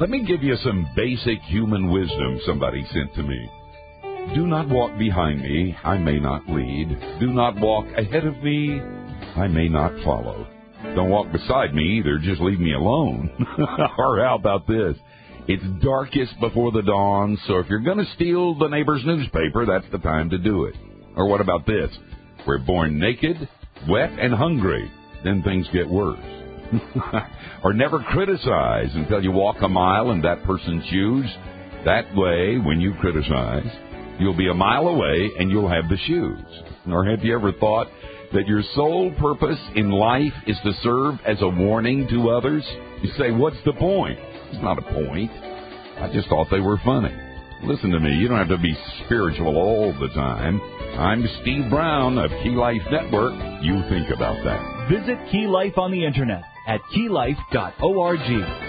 Let me give you some basic human wisdom somebody sent to me. Do not walk behind me, I may not lead. Do not walk ahead of me, I may not follow. Don't walk beside me either, just leave me alone. Or how about this? It's darkest before the dawn, so if you're going to steal the neighbor's newspaper, that's the time to do it. Or what about this? We're born naked, wet, and hungry. Then things get worse. Or never criticize until you walk a mile in that person's shoes. That way, when you criticize, you'll be a mile away and you'll have the shoes. Or have you ever thought that your sole purpose in life is to serve as a warning to others? You say, what's the point? It's not a point. I just thought they were funny. Listen to me. You don't have to be spiritual all the time. I'm Steve Brown of Key Life Network. You think about that. Visit Key Life on the Internet at keylife.org.